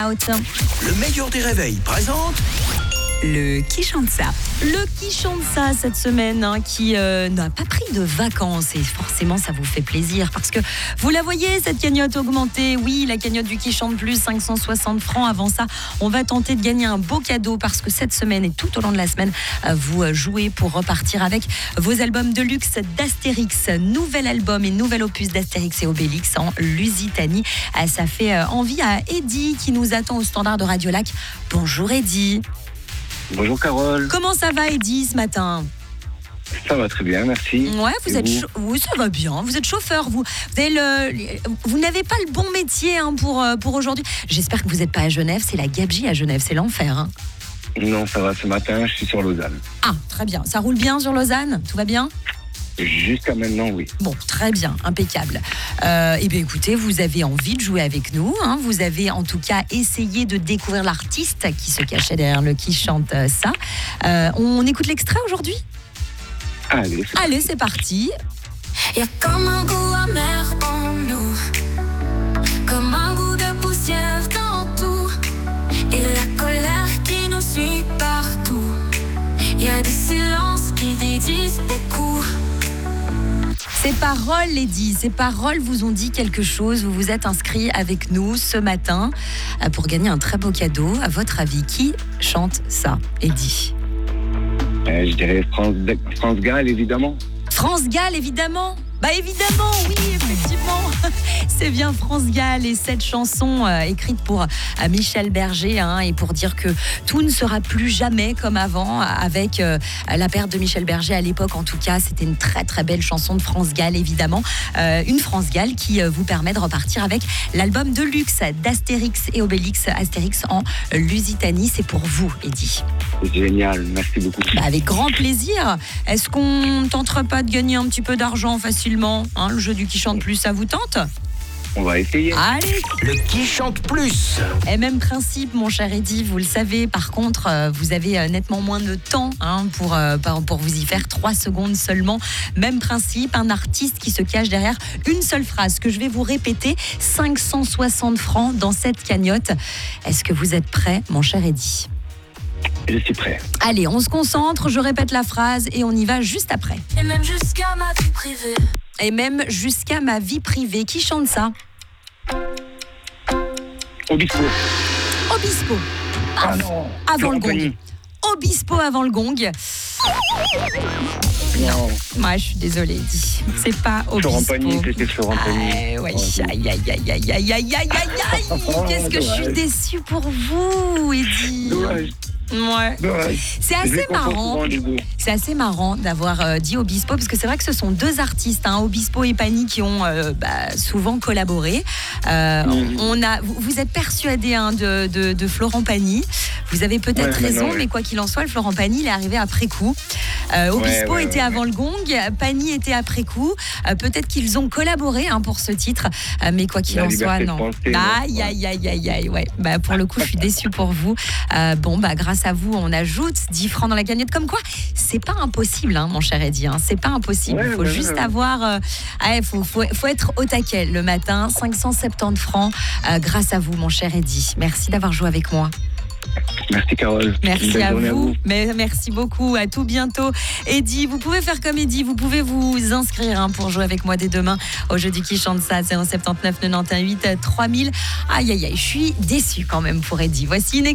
Le meilleur des réveils présente Le Qui chante ça. Le qui chante ça cette semaine, qui n'a pas pris de vacances, et forcément ça vous fait plaisir parce que vous la voyez, cette cagnotte augmentée. Oui, la cagnotte du qui chante plus, 560 francs. Avant ça, on va tenter de gagner un beau cadeau parce que cette semaine et tout au long de la semaine, vous jouez pour repartir avec vos albums de luxe d'Astérix. Nouvel album et nouvel opus d'Astérix et Obélix en Lusitanie. Ça fait envie à Eddy qui nous attend au standard de Radio Lac. Bonjour Eddy. Bonjour Carole. Comment ça va Eddy ce matin ? Ça va très bien, merci. Ouais, vous Et êtes vous oui, ça va bien. Vous êtes chauffeur, vous n'avez pas le bon métier pour aujourd'hui. J'espère que vous n'êtes pas à Genève. C'est la gabegie à Genève, c'est l'enfer. Hein. Non, ça va, ce matin, je suis sur Lausanne. Ah, très bien. Ça roule bien sur Lausanne ? Tout va bien ? Jusqu'à maintenant, oui. Bon, très bien, impeccable. Eh bien, écoutez, vous avez envie de jouer avec nous. Vous avez en tout cas essayé de découvrir l'artiste qui se cachait derrière le qui chante ça. On écoute l'extrait aujourd'hui ? Allez, c'est parti. Y'a comme un goût amer en nous, comme un goût de poussière dans tout, et la colère qui nous suit partout. Y'a des silences qui disent beaucoup. Ces paroles, Lady, ces paroles vous ont dit quelque chose. Vous vous êtes inscrit avec nous ce matin pour gagner un très beau cadeau. À votre avis, qui chante ça, Eddy ? Je dirais France Gall, évidemment. France Gall, évidemment. Bah évidemment, oui, effectivement. C'est bien France Gall et cette chanson écrite pour Michel Berger et pour dire que tout ne sera plus jamais comme avant avec la perte de Michel Berger à l'époque. En tout cas, c'était une très très belle chanson de France Gall, évidemment. Une France Gall qui vous permet de repartir avec l'album de luxe d'Astérix et Obélix, Astérix en Lusitanie. C'est pour vous, Eddy. Génial, merci beaucoup. Bah, avec grand plaisir. Est-ce qu'on ne tenterait pas de gagner un petit peu d'argent facilement ? Le jeu du qui chante plus, ça vous tente ? On va essayer. Allez. le qui chante plus. Et même principe, mon cher Eddy, vous le savez. Par contre, vous avez nettement moins de temps pour vous y faire. 3 secondes seulement. Même principe, un artiste qui se cache derrière une seule phrase que je vais vous répéter. 560 francs dans cette cagnotte. Est-ce que vous êtes prêt, mon cher Eddy ? Je suis prêt. Allez, on se concentre, je répète la phrase et on y va juste après. Et même jusqu'à ma vie privée. Et même jusqu'à ma vie privée. Qui chante ça ? Obispo. Obispo. Ah non. Avant le gong. Compagnie. Obispo avant le gong. Non. Moi, je suis désolée, Eddy. C'est pas Florent Obispo. Pagny, c'était Florent Pagny. Ouais. Aïe, aïe, aïe, aïe, aïe, aïe, aïe, aïe. Qu'est-ce que je suis déçue pour vous, Eddy. Dommage. Ouais. C'est assez marrant. C'est assez marrant d'avoir dit Obispo parce que c'est vrai que ce sont deux artistes, Obispo et Pagny, qui ont souvent collaboré. Vous êtes persuadé de Florent Pagny. Vous avez peut-être raison, mais quoi qu'il en soit, le Florent Pagny, il est arrivé après coup. Obispo était avant le gong, Pagny était après coup. Peut-être qu'ils ont collaboré pour ce titre, mais quoi qu'il en soit, non. Aïe, aïe, aïe, aïe, aïe. Ouais. Pour le coup, je suis déçue pour vous. Grâce à vous, on ajoute 10 francs dans la cagnotte. Comme quoi, c'est pas impossible, mon cher Eddy. C'est pas impossible. Il faut juste avoir... faut être au taquet le matin. 570 francs grâce à vous, mon cher Eddy. Merci d'avoir joué avec moi. Merci Carole. Merci à vous. Mais merci beaucoup. À tout bientôt. Eddy, vous pouvez faire comme Eddy. Vous pouvez vous inscrire pour jouer avec moi dès demain au jeu du qui chante ça. 079 91 8 3000. Aïe, aïe, aïe. Je suis déçue quand même pour Eddy. Voici une